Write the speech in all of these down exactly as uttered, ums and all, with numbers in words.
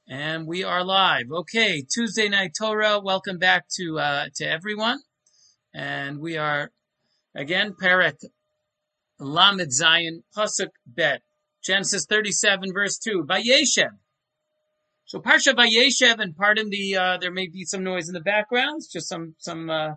And we are live. Okay, Tuesday Night Torah. Welcome back to uh, to everyone. And we are again Perek Lamed Zion Pasuk Bet Genesis thirty-seven verse two. Vayeshev. So Parsha Vayeshev, and pardon the uh, there may be some noise in the background. It's just some some uh,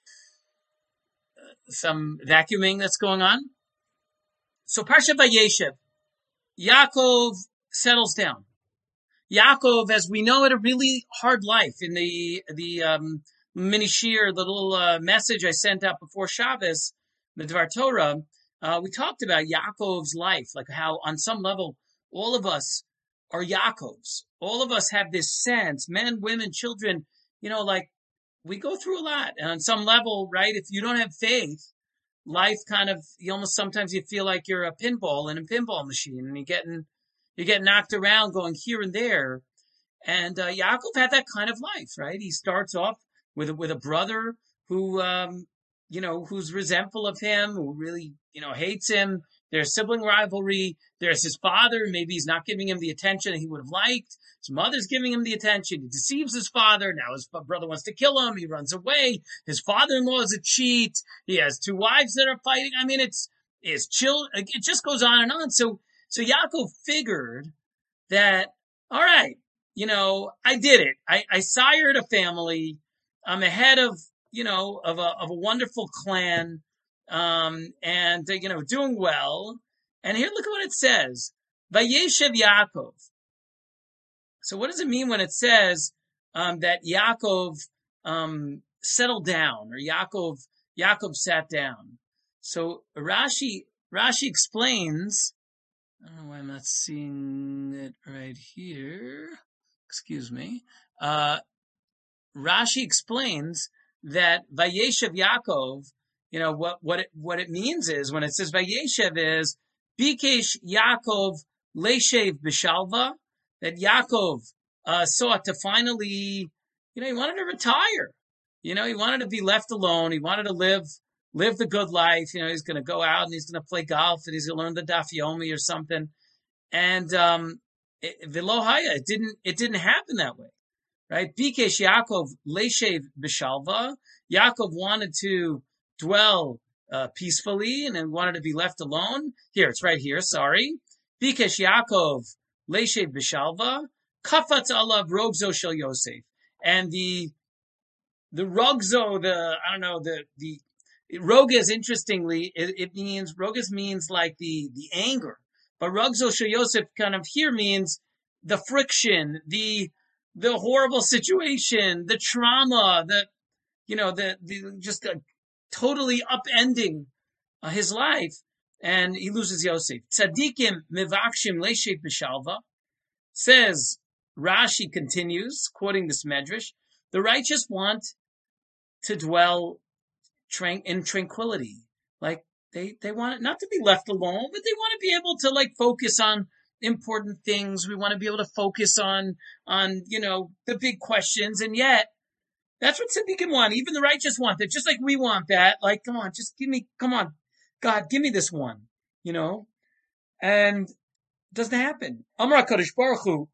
some vacuuming that's going on. So Parsha Vayeshev. Yaakov settles down. Yaakov, as we know, had a really hard life. In the the um, mini shir, the little uh, message I sent out before Shabbos, the Dvar Torah, uh, we talked about Yaakov's life, like how on some level all of us are Yaakovs. All of us have this sense, men, women, children, you know, like we go through a lot. And on some level, right, if you don't have faith, life kind of, you almost sometimes you feel like you're a pinball in a pinball machine and you're getting You get knocked around going here and there. And uh, Yaakov had that kind of life, right? He starts off with a, with a brother who, um, you know, who's resentful of him, who really, you know, hates him. There's sibling rivalry. There's his father. Maybe he's not giving him the attention he would have liked. His mother's giving him the attention. He deceives his father. Now his brother wants to kill him. He runs away. His father-in-law is a cheat. He has two wives that are fighting. I mean, it's, it's chill. It just goes on and on. So, So Yaakov figured that, all right, you know, I did it. I, I sired a family. I'm ahead of, you know, of a, of a wonderful clan, um, and, uh, you know, doing well. And here, look at what it says. Vayeshev Yaakov. So what does it mean when it says, um, that Yaakov, um, settled down, or Yaakov, Yaakov sat down? So Rashi, Rashi explains, I don't know why I'm not seeing it right here. Excuse me. Uh, Rashi explains that Vayeshev Yaakov, you know, what, what it, what it means is when it says Vayeshev is Bikesh Yaakov Leshev Bishalva, that Yaakov, uh, sought to finally, you know, he wanted to retire. You know, he wanted to be left alone. He wanted to live live the good life. You know, he's going to go out and he's going to play golf and he's going to learn the Daf Yomi or something. And, um, Vilohaya, it didn't, it didn't happen that way, right? Bikesh Yaakov Leshev Bishalva. Yaakov wanted to dwell, uh, peacefully and then wanted to be left alone. Here, it's right here. Sorry. Bikesh Yaakov Leshev Bishalva. Kafatz alav rogzo shel Yosef. And the, the rogzo, the, I don't know, the, the, Rogas, interestingly, it, it means, Rogas means like the, the anger. But Rogzo Shel Yosef kind of here means the friction, the, the horrible situation, the trauma, the, you know, the, the, just a totally upending uh, his life. And he loses Yosef. Tzadikim mevakshim leshev b'shalva. Says, Rashi continues, quoting this medrash, the righteous want to dwell in tranquility. Like they, they want it not to be left alone, but they want to be able to like focus on important things. We want to be able to focus on, on, you know, the big questions. And yet that's what tzaddikim want. Even the righteous want that, just like we want that. Like, come on, just give me, come on, God, give me this one, you know? And it doesn't happen. Amar HaKadosh Baruch Hu,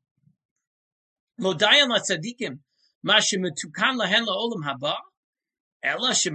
Lo dayan la tzaddikim, ma shemetukan lahen la'olam haba. Hashem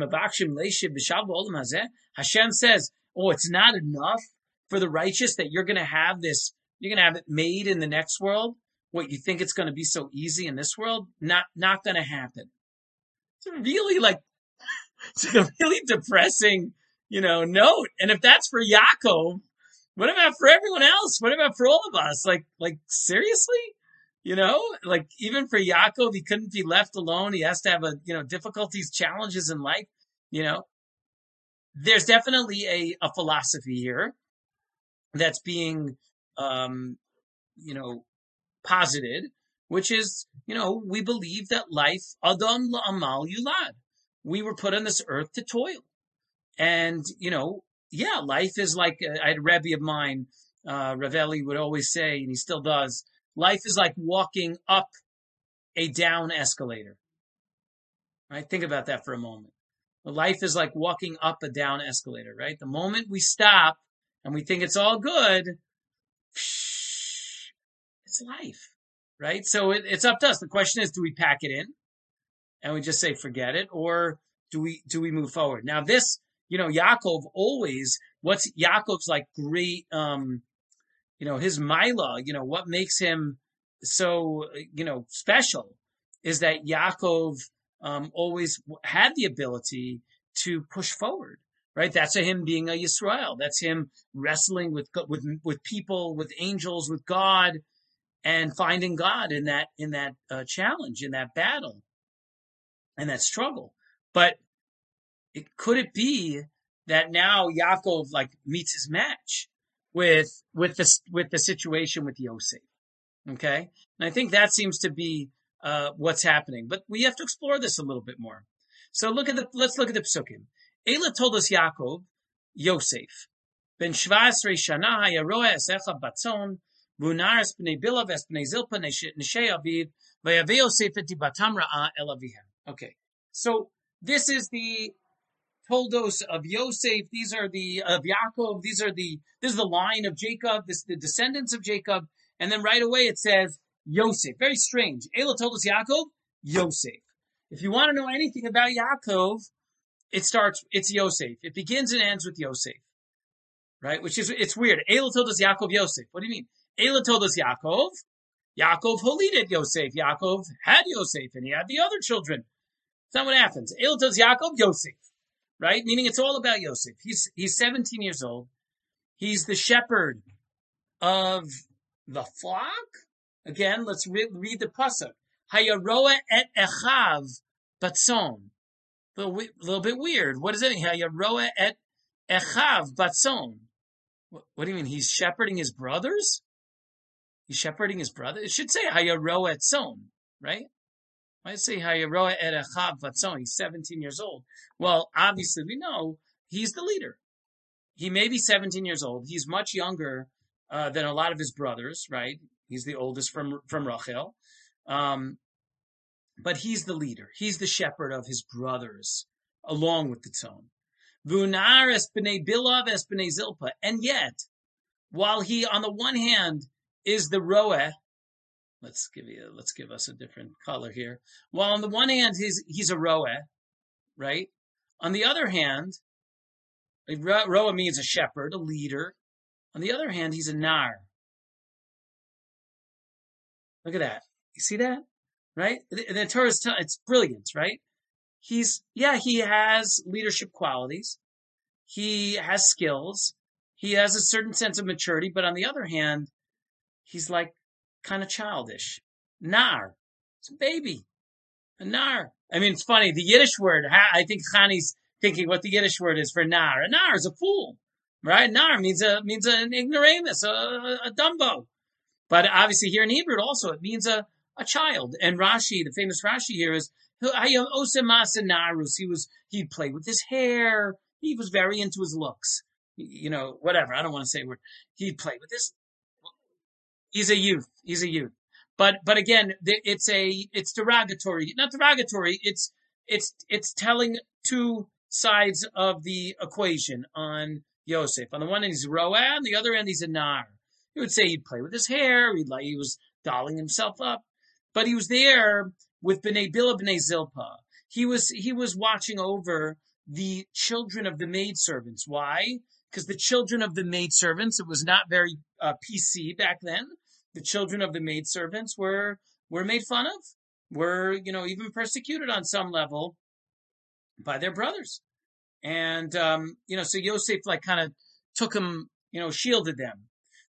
says, oh, it's not enough for the righteous that you're going to have this, you're going to have it made in the next world. What, you think it's going to be so easy in this world? Not, not going to happen. It's a really like, it's a really depressing, you know, note. And if that's for Yaakov, what about for everyone else? What about for all of us? Like, like seriously? You know, like even for Yaakov, he couldn't be left alone. He has to have a, you know, difficulties, challenges in life. You know, there's definitely a, a philosophy here that's being, um, you know, posited, which is, you know, we believe that life, Adam la'amal yulad. We were put on this earth to toil. And, you know, yeah, life is like, uh, I had a Rebbe of mine, uh, Ravelli would always say, and he still does, life is like walking up a down escalator. Right? Think about that for a moment. Life is like walking up a down escalator, right? The moment we stop and we think it's all good, it's life. right? So it, it's up to us. The question is, do we pack it in and we just say forget it, or do we do we move forward? Now this, you know, Yaakov always, what's Yaakov's like great, um, you know, his Mila, you know, what makes him so, you know, special is that Yaakov um, always had the ability to push forward, right? That's a him being a Yisrael. That's him wrestling with with with people, with angels, with God, and finding God in that in that uh, challenge, in that battle, and that struggle. But it could it be that now Yaakov like meets his match with with the with the situation with Yosef? Okay, and I think that seems to be uh, what's happening. But we have to explore this a little bit more. So look at the let's look at the psukim. Ela told us Yaakov, Yosef, ben shvasrei shana hayaroa esecha batzon v'unaris b'nei bilav es b'nei zilpa neshei aviv v'yavei Yosef et dibatam ra'a el avihem. Okay, so this is the toldos of Yosef. These are the of Yaakov. These are the this is the line of Jacob. This the descendants of Jacob. And then right away it says Yosef. Very strange. Ela told us Yaakov, Yosef. If you want to know anything about Yaakov, it starts, it's Yosef. It begins and ends with Yosef. Right? Which is, it's weird. Ela told us Yaakov, Yosef. What do you mean? Ela told us Yaakov. Yaakov holided Yosef. Yaakov had Yosef and he had the other children. That's not what happens. Ela told us Yaakov, Yosef. Right? Meaning it's all about Yosef. He's, he's seventeen years old. He's the shepherd of the flock. Again, let's re- read the pasuk. Hayaroa et echav batzon. A little, little bit weird. What does it mean? Hayaroa et echav batzon. What, what do you mean? He's shepherding his brothers? He's shepherding his brother? It should say Hayaroa et son, right? Why does it say Hayaroa et echav batzon? He's seventeen years old. Well, obviously we know he's the leader. He may be seventeen years old. He's much younger Uh, than a lot of his brothers, right? He's the oldest from from Rachel, um, but he's the leader. He's the shepherd of his brothers, along with the tzon. V'unar es b'nei bilav es b'nei zilpa, and yet, while he on the one hand is the roeh, let's give you let's give us a different color here. While on the one hand he's he's a roeh, right? On the other hand, roeh means a shepherd, a leader. On the other hand, he's a nar. Look at that. You see that? Right? The, the Torah is, it's brilliant, right? He's, yeah, he has leadership qualities. He has skills. He has a certain sense of maturity, but on the other hand, he's like kind of childish. Nar. It's a baby. A nar. I mean, it's funny. The Yiddish word, I think Chani's thinking what the Yiddish word is for nar. A nar is a fool. Right? Nar means a, means an ignoramus, a, a dumbo. But obviously here in Hebrew also, it means a, a child. And Rashi, the famous Rashi here is, he was, he'd play with his hair. He was very into his looks. You know, whatever. I don't want to say word. He'd play with this. He's a youth. He's a youth. But, but again, it's a, it's derogatory, not derogatory. It's, it's, it's telling two sides of the equation on Yosef. On the one end, he's Roah, on the other end, he's a Nar. He would say he'd play with his hair, he'd like, he was dolling himself up, but he was there with Bnei Bila, Bnei Zilpa. He was, he was watching over the children of the maidservants. Why? Because the children of the maidservants, it was not very uh, P C back then. The children of the maidservants were, were made fun of, were, you know, even persecuted on some level by their brothers. And, um, you know, so Yosef like kind of took him, you know, shielded them.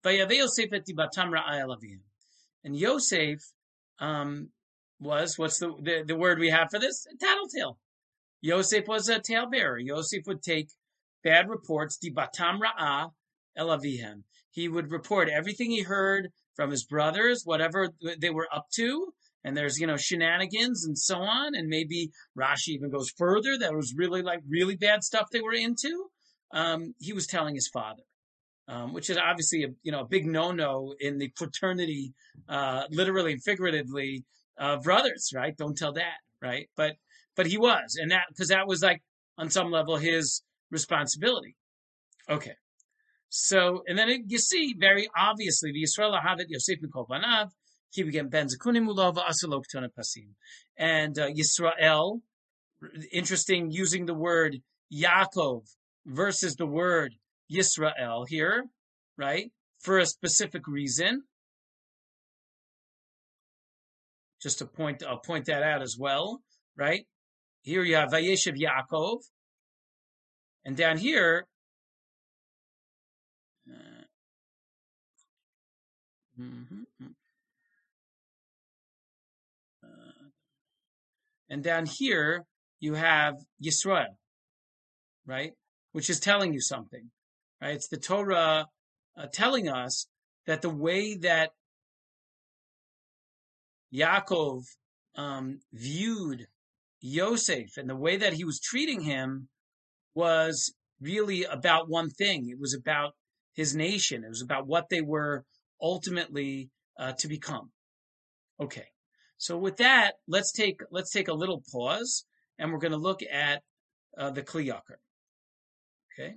And Yosef, um, was, what's the, the, the word we have for this? A tattletale. Yosef was a talebearer. Yosef would take bad reports, dibatam ra'ah el avihem. He would report everything he heard from his brothers, whatever they were up to. And there's, you know, shenanigans and so on. And maybe Rashi even goes further. That was really like really bad stuff they were into. Um, he was telling his father, um, which is obviously a, you know, a big no-no in the fraternity, uh, literally and figuratively, uh, brothers, right? Don't tell dad, right? But, but he was, and that, cause that was like on some level his responsibility. Okay. So, and then it, you see very obviously the Yisrael Havet Yosef Mikol Banav, And uh, Yisrael, interesting, using the word Yaakov versus the word Yisrael here, right? For a specific reason. Just to point, I'll point that out as well, right? Here you have Vayeshev Yaakov, and down here, uh, mm-hmm, uh, and down here you have Yisrael, right? Which is telling you something, right? It's the Torah uh, telling us that the way that Yaakov um, viewed Yosef and the way that he was treating him was really about one thing. It was about his nation. It was about what they were ultimately uh, to become. Okay. So with that, let's take let's take a little pause, and we're going to look at uh, the Kli Yakar. Okay.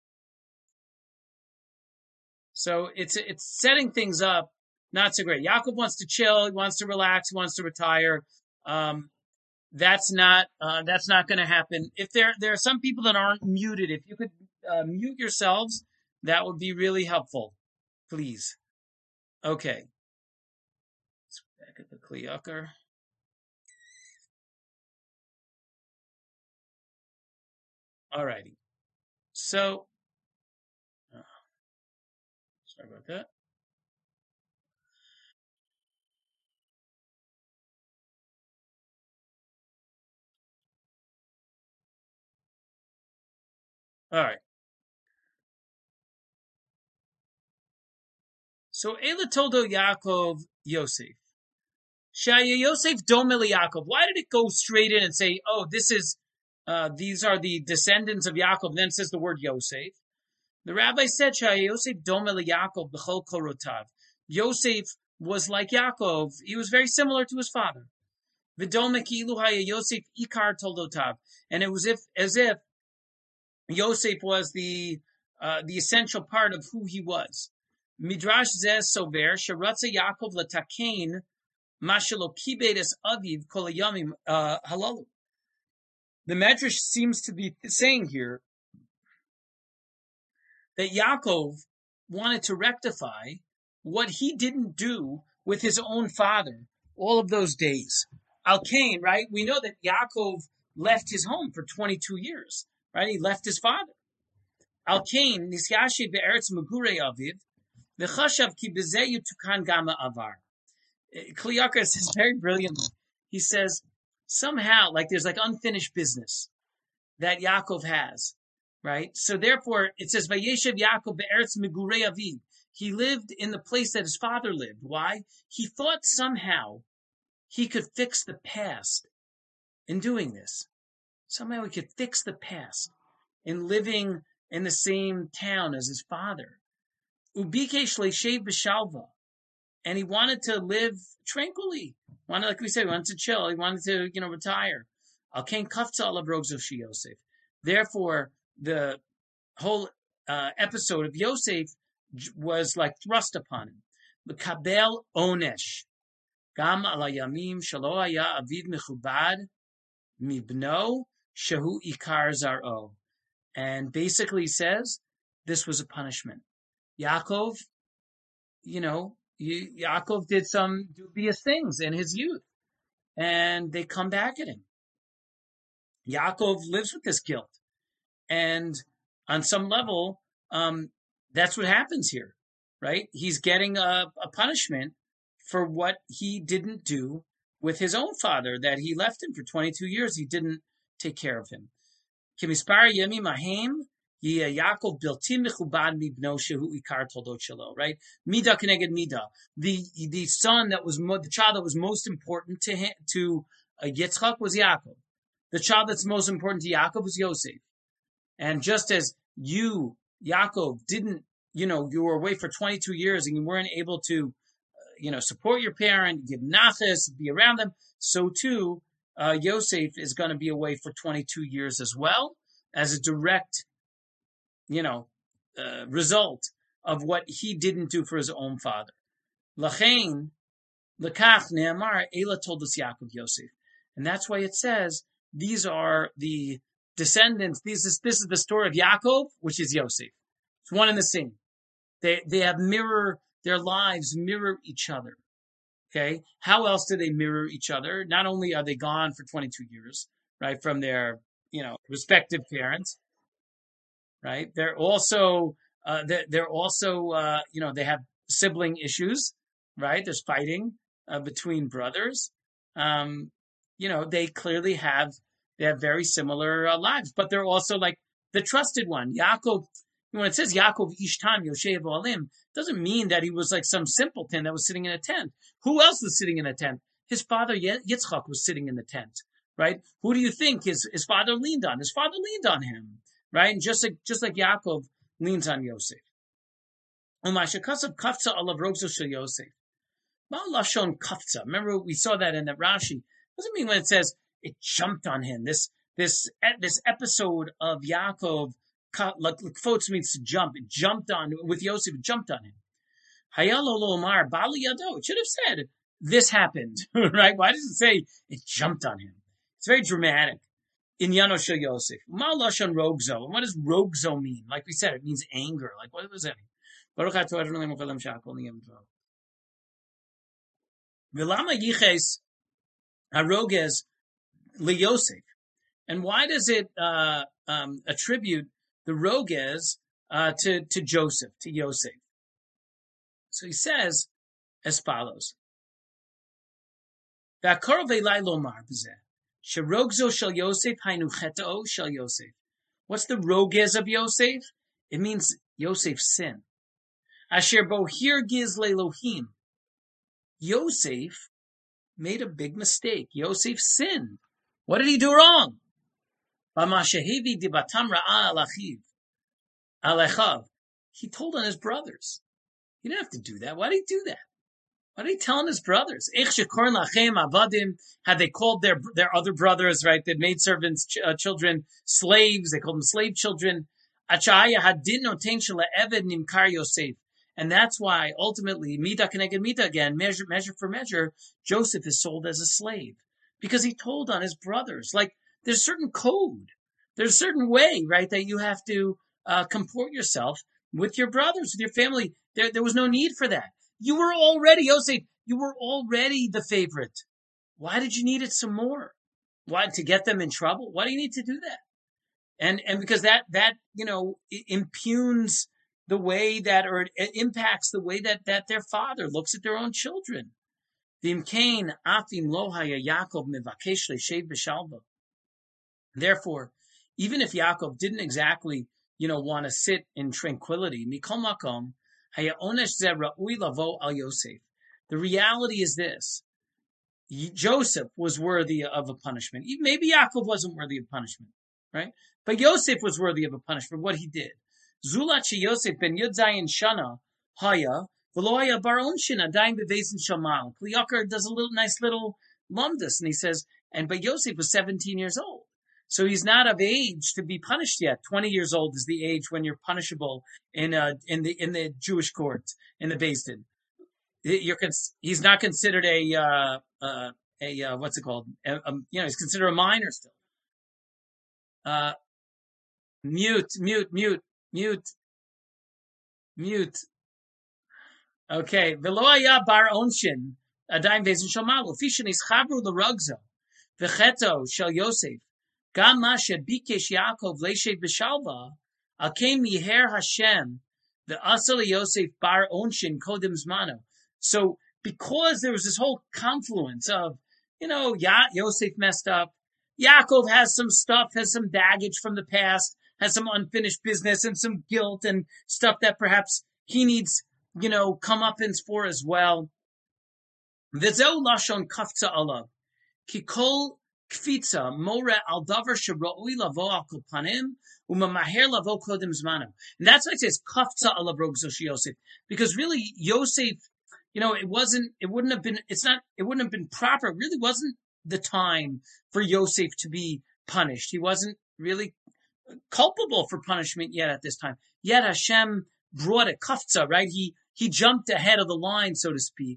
So it's it's setting things up not so great. Yaakov wants to chill. He wants to relax. He wants to retire. Um, that's not uh, that's not going to happen. If there there are some people that aren't muted, if you could uh, mute yourselves, that would be really helpful, please. Okay. Let's back at the Kli Yakar. Alrighty. So, oh, sorry about that. All right. So Ela toldo Yaakov Yosef. Shaya Yosef domeli Yaakov. Why did it go straight in and say, "Oh, this is uh, these are the descendants of Yaakov"? Then it says the word Yosef. The rabbi said, "Shaya Yosef domeli Yaakov b'chol korotav." Yosef was like Yaakov. He was very similar to his father. V'dome ki'ilu haya Yosef ikar toldotav, and it was if as if Yosef was the uh, the essential part of who he was. Midrash zeh sover sheratza Yaakov latakein mashalo kibedes aviv kol hayamim halalu. The Medrash seems to be saying here that Yaakov wanted to rectify what he didn't do with his own father all of those days. Al-Kain, right? We know that Yaakov left his home for twenty-two years, right? He left his father. Al-Kain, nisyashe be'eretz megurei aviv, v'chashav ki b'zeh yutukan gama avar. Kli Yakar says very brilliantly. He says, somehow, like there's like unfinished business that Yaakov has, right? So therefore, it says, Vayeshev Yaakov be'eretz megurei aviv. He lived in the place that his father lived. Why? He thought somehow he could fix the past in doing this. Somehow he could fix the past in living in the same town as his father. Ubikesh leishev b'shalva. And he wanted to live tranquilly. Wanted, like we said, he wanted to chill. He wanted to, you know, retire. Al-Kain kafza ala brogzov shi Yosef. Therefore, the whole uh, episode of Yosef was like thrust upon him. L'kabel onesh. Gam ala yamim shelo haya aviv mechubad mibno shehu ikar zaro. And basically says, this was a punishment. Yaakov, you know, Yaakov did some dubious things in his youth. And they come back at him. Yaakov lives with this guilt. And on some level, um, that's what happens here, right? He's getting a, a punishment for what he didn't do with his own father, that he left him for twenty-two years. He didn't take care of him. Kimispar yemi mahem Yaakov bilti mechubad mibno shehu ikar toldot shelo. Right? Mida keneged mida. The the son that was mo- the child that was most important to him, to uh, Yitzchak was Yaakov. The child that's most important to Yaakov was Yosef. And just as you, Yaakov, didn't, you know, you were away for twenty-two years and you weren't able to, uh, you know, support your parent, give nachas, be around them, so too, uh, Yosef is going to be away for twenty-two years as well, as a direct, you know, uh, result of what he didn't do for his own father. Lachain, Lekach ne'amar Ela told us Yaakov Yosef, and that's why it says these are the descendants. This is this is the story of Yaakov, which is Yosef. It's one and the same. They they have mirror their lives mirror each other. Okay, how else do they mirror each other? Not only are they gone for twenty-two years, right, from their you know respective parents, right? They're also uh, they're, they're also uh, you know they have sibling issues, right? There's fighting uh, between brothers. Um, you know they clearly have they have very similar uh, lives, but they're also like the trusted one, Yaakov. When it says Yaakov Ishtam Yoshev Olim, doesn't mean that he was like some simpleton that was sitting in a tent. Who else was sitting in a tent? His father Yitzchak was sitting in the tent, right? Who do you think his, his father leaned on? His father leaned on him, right? And just like just like Yaakov leans on Yosef. Umashakasav kafza alav rogzo shel Yosef. Ma'alashon kafza. Remember we saw that in the Rashi. Doesn't mean when it says it jumped on him. This this this episode of Yaakov. Like Kfotz means to jump. It jumped on with Yosef. It jumped on him. Hayalo Lomar Bali Yado. It should have said this happened, right? Why does it say it jumped on him? It's very dramatic. In Yano Shel Yosef. Ma'alashon rogzo. And what does rogzo mean? Like we said, it means anger. Like what was that? Baruch atah Adonai Mochalam Shakol Niyam Dvo. V'lama yiches harogez liYosef. And why does it uh, um, attribute the rogez uh, to to Joseph, to Yosef? So he says as follows: "V'akarov elai lomar b'zeh sherogzo shel Yosef hainu cheto shel Yosef." What's the rogez of Yosef? It means Yosef's sin. Asher bo hirgiz leElohim. Yosef made a big mistake. Yosef sinned. What did he do wrong? He told on his brothers. He didn't have to do that. Why did he do that? Why did he tell on his brothers? Had they called their their other brothers, right? They made servants, ch- uh, children, slaves. They called them slave children. And that's why ultimately, mida keneged mida again, measure measure for measure, Joseph is sold as a slave because he told on his brothers. Like, there's a certain code. There's a certain way, right, that you have to uh, comport yourself with your brothers, with your family. There, there was no need for that. You were already, Yosef, you were already the favorite. Why did you need it some more? Why? To get them in trouble? Why do you need to do that? And and because that, that you know, impugns the way that, or it impacts the way that, that their father looks at their own children. V'imkein afim lo haya Yaakov mevakesh le'shev b'shalva. Therefore, even if Yaakov didn't exactly, you know, want to sit in tranquility, mikol makom haya onesh ze ra'ui lavo al Yosef. The reality is this: Joseph was worthy of a punishment. Maybe Yaakov wasn't worthy of punishment, right? But Yosef was worthy of a punishment. What he did. Zulat she Yosef ben Yud Zayin Shana haya v'lo haya bar onshin adayin bevesin shamal. Kli Yakar does a little nice little lumdus, and he says, and but Yosef was seventeen years old. So he's not of age to be punished yet. Twenty years old is the age when you're punishable in uh, in the in the Jewish court, in the Beis Din. You're cons- he's not considered a uh, uh, a uh, what's it called? A, a, you know, he's considered a minor still. Uh, mute, mute, mute, mute, mute. Okay, v'lo haya bar onshin adayin beis din shel malu fi shenischabru l'rugzo v'cheto shel Yosef. Gam masha bikesh Yaakov le'shev b'shalva al kein miher Hashem v'asal Yosef bar onshin kodem zmano. So because there was this whole confluence of, you know, ya- Yosef messed up, Yaakov has some stuff, has some baggage from the past, has some unfinished business and some guilt and stuff that perhaps he needs, you know, comeuppance for as well. V'zeu lashon kafza alav ki kol kfitza more al davar shera'ui lavo al kol panim umamaher lavo kodem zmano. And that's why it says kafza alav rogzo she Yosef, because really Yosef, you know, it wasn't, it wouldn't have been, it's not, it wouldn't have been proper. It really wasn't the time for Yosef to be punished. He wasn't really culpable for punishment yet at this time. Yet Hashem brought a kafza, right? He, he jumped ahead of the line, so to speak.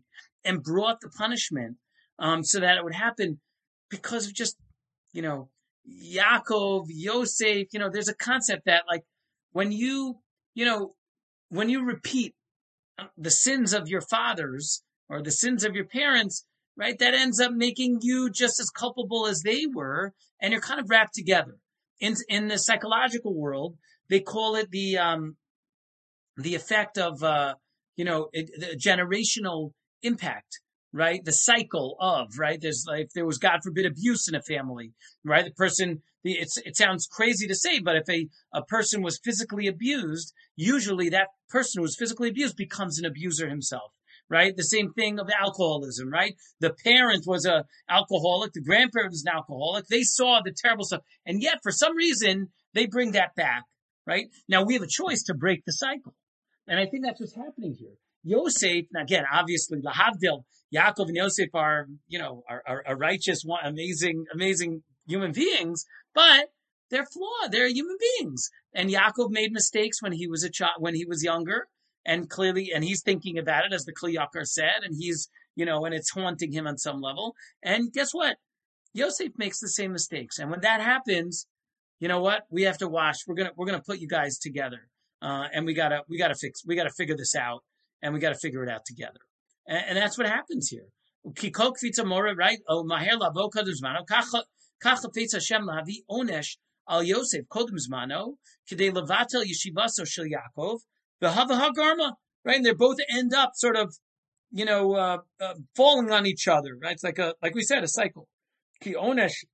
and brought the punishment um, so that it would happen because of just, you know, Yaakov, Yosef. You know, there's a concept that like when you, you know, when you repeat the sins of your fathers or the sins of your parents, right, that ends up making you just as culpable as they were, and you're kind of wrapped together. In in the psychological world, they call it the um, the effect of uh, you know it, the generational impact, right? The cycle of, right? There's like if there was, God forbid, abuse in a family, right? The person, the, it's it sounds crazy to say, but if a a person was physically abused, usually that person who was physically abused becomes an abuser himself. Right? The same thing of alcoholism, right? The parent was a alcoholic. The grandparent was an alcoholic. They saw the terrible stuff. And yet, for some reason, they bring that back, right? Now, we have a choice to break the cycle. And I think that's what's happening here. Yosef, again, obviously, Lahavdil, Yaakov and Yosef are, you know, are, are, are righteous, amazing, amazing human beings, but they're flawed. They're human beings. And Yaakov made mistakes when he was a child, when he was younger. And clearly, and he's thinking about it, as the Kli Yakar said, and he's, you know, and it's haunting him on some level. And guess what? Yosef makes the same mistakes. And when that happens, you know what? We have to watch. We're gonna we're gonna put you guys together, uh, and we gotta we gotta fix we gotta figure this out, and we gotta figure it out together. And, and that's what happens here. Kikok vitza mora, right? Oh, maher lavo kodem zmano kacha kacha fetz Hashem lahavi onesh al Yosef kodem zmano kidei levatel yeshivaso shel Yaakov. The Havaha Garma, right? And they both end up sort of, you know, uh, uh, falling on each other, right? It's like a, like we said, a cycle. Ki Onesh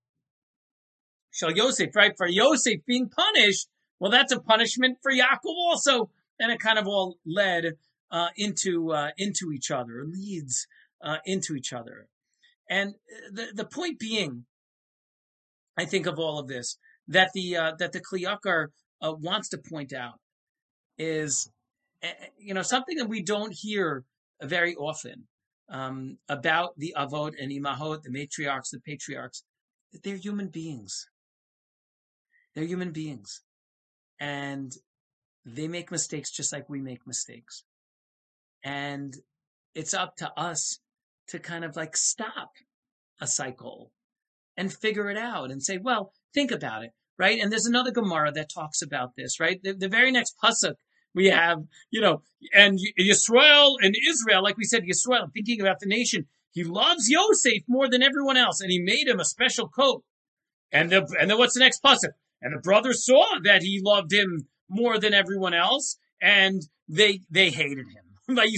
Shal Yosef, right? For Yosef being punished, well, that's a punishment for Yaakov also. And it kind of all led uh, into uh, into each other, leads uh, into each other. And the the point being, I think of all of this, that the uh, that the Kli Yakar uh, wants to point out is, you know, something that we don't hear very often um, about the Avot and Imahot, the matriarchs, the patriarchs. They're human beings. They're human beings. And they make mistakes just like we make mistakes. And it's up to us to kind of like stop a cycle and figure it out and say, well, think about it, right? And there's another Gemara that talks about this, right? The, the very next pasuk, we have, you know, and Yisrael and Israel, like we said, Yisrael, thinking about the nation, he loves Yosef more than everyone else, and he made him a special coat. And the, and then what's the next pasuk? And the brothers saw that he loved him more than everyone else, and they they hated him. Where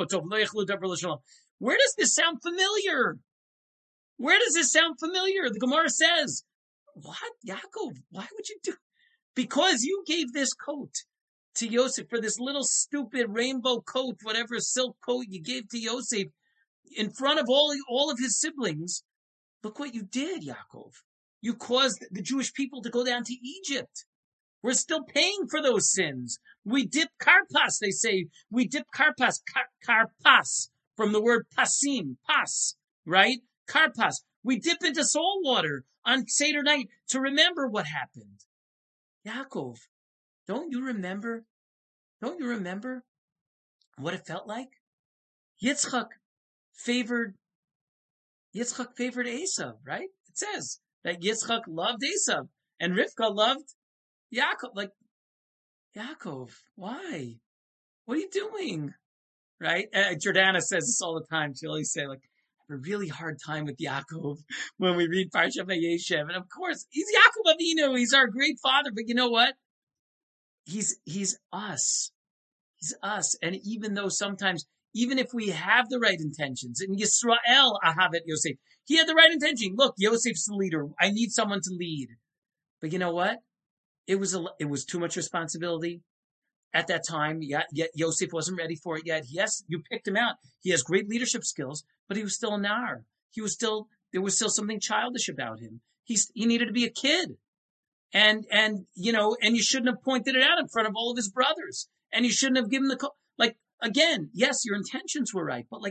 does this sound familiar? Where does this sound familiar? The Gemara says, what, Yaakov? Why would you do? Because you gave this coat to Yosef, for this little stupid rainbow coat, whatever silk coat you gave to Yosef in front of all, all of his siblings. Look what you did, Yaakov. You caused the Jewish people to go down to Egypt. We're still paying for those sins. We dip karpas, they say. We dip karpas, kar, karpas, from the word pasim, pas, right? Karpas. We dip into salt water on Seder night to remember what happened. Yaakov, don't you remember? Don't you remember what it felt like? Yitzchak favored, Yitzchak favored Esav, right? It says that Yitzchak loved Esav and Rivka loved Yaakov. Like, Yaakov, why? What are you doing? Right? Uh, Jordana says this all the time. She'll always say, like, I have a really hard time with Yaakov when we read Parshat Vayeshev. And of course, he's Yaakov Avinu. He's our great father. But you know what? He's, he's us. He's us. And even though sometimes, even if we have the right intentions, in Yisrael, Ahavet Yosef, he had the right intention. Look, Yosef's the leader. I need someone to lead. But you know what? It was a, it was too much responsibility at that time. Yet, yet Yosef wasn't ready for it yet. Yes, you picked him out. He has great leadership skills, but he was still a nar. He was still, there was still something childish about him. He's, he needed to be a kid. And, and, you know, and you shouldn't have pointed it out in front of all of his brothers. And you shouldn't have given the, co- like, again, yes, your intentions were right, but like,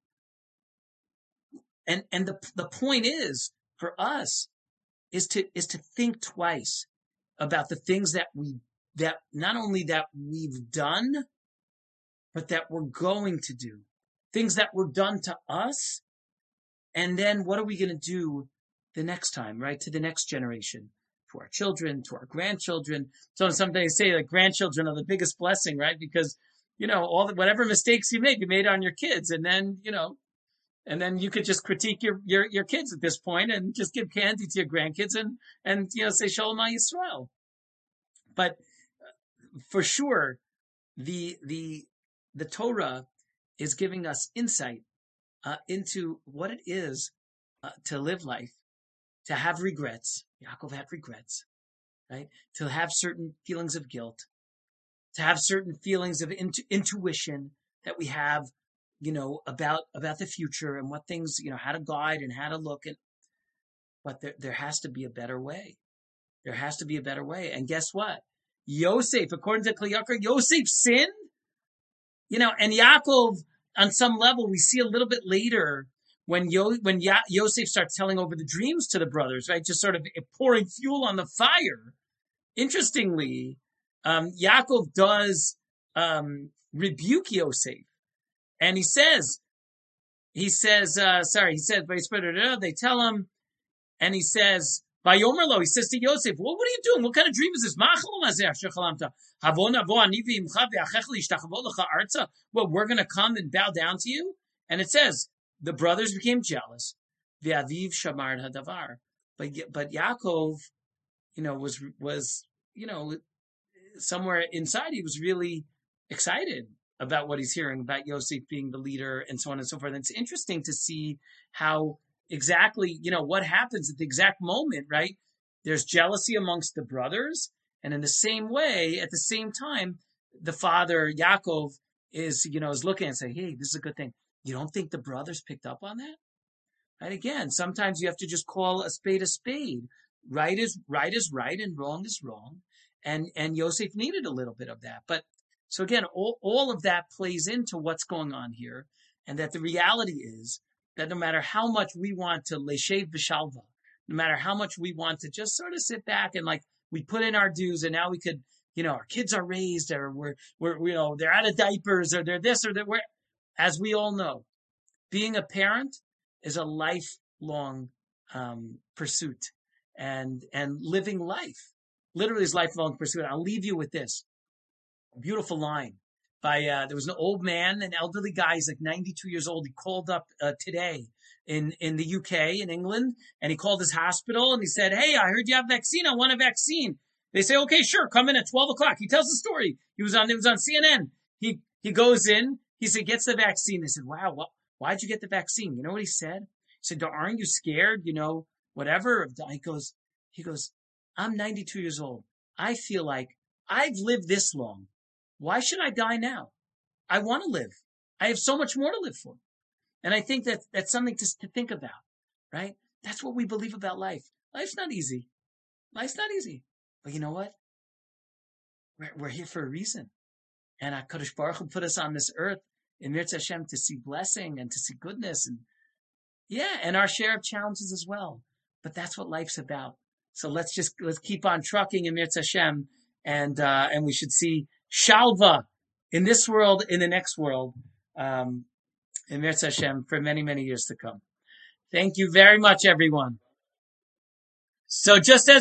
and, and the, the point is for us is to, is to think twice about the things that we, that not only that we've done, but that we're going to do. things that were done to us. And then what are we going to do the next time, right? To the next generation, to our children, to our grandchildren. So sometimes they say like grandchildren are the biggest blessing, right? Because, you know, all the, whatever mistakes you make, you made on your kids. And then, you know, and then you could just critique your, your, your kids at this point and just give candy to your grandkids and, and, you know, say Shalom Yisrael. But for sure, the, the, the Torah is giving us insight uh, into what it is uh, to live life, to have regrets. Yaakov had regrets, right? To have certain feelings of guilt, to have certain feelings of intu- intuition that we have, you know, about, about the future and what things, you know, how to guide and how to look at. But there, there has to be a better way. There has to be a better way. And guess what? Yosef, according to Kli Yakar, Yosef sinned, you know, and Yaakov, on some level, we see a little bit later when Yo, when ya- Yosef starts telling over the dreams to the brothers, right? Just sort of pouring fuel on the fire. Interestingly, um, Yaakov does um, rebuke Yosef. And he says, he says, uh, sorry, he says, they tell him, and he says, Vayomer he says to Yosef, well, what are you doing? What kind of dream is this? Well, we're going to come and bow down to you? And it says, the brothers became jealous. V'aviv shamar hadavar. But, but Yaakov, you know, was, was, you know, somewhere inside, he was really excited about what he's hearing about Yosef being the leader and so on and so forth. And it's interesting to see how exactly, you know, what happens at the exact moment, right? There's jealousy amongst the brothers. And in the same way, at the same time, the father, Yaakov, is, you know, is looking and saying, hey, this is a good thing. You don't think the brothers picked up on that? Right? Again, sometimes you have to just call a spade a spade. Right is right is right and wrong is wrong. And, and Yosef needed a little bit of that. But so again, all, all of that plays into what's going on here. And that the reality is that no matter how much we want to leshev b'shalva, no matter how much we want to just sort of sit back and like we put in our dues and now we could, you know, our kids are raised or we're, we're, you know, they're out of diapers or they're this or they're, we're, as we all know, being a parent is a lifelong um, pursuit and, and living life literally is lifelong pursuit. I'll leave you with this a beautiful line by, uh, there was an old man, an elderly guy. He's like ninety-two years old. He called up uh, today in, in the U K, in England, and he called his hospital and he said, hey, I heard you have a vaccine. I want a vaccine. They say, okay, sure. Come in at twelve o'clock. He tells the story. He was on, it was on C N N. He, he goes in, he said, gets the vaccine. They said, wow, what, why'd you get the vaccine? You know what he said? He said, aren't you scared? You know, whatever. He goes, he goes, I'm ninety-two years old. I feel like I've lived this long. Why should I die now? I want to live. I have so much more to live for. And I think that that's something to, to think about, right? That's what we believe about life. Life's not easy. Life's not easy. But you know what? We're, we're here for a reason. And HaKadosh Baruch Hu put us on this earth in Mirz Hashem to see blessing and to see goodness. And yeah, and our share of challenges as well. But that's what life's about. So let's just, let's keep on trucking in Mirz Hashem. And, uh, and we should see Shalva in this world, in the next world, um, in Mirz Hashem for many, many years to come. Thank you very much, everyone. So just as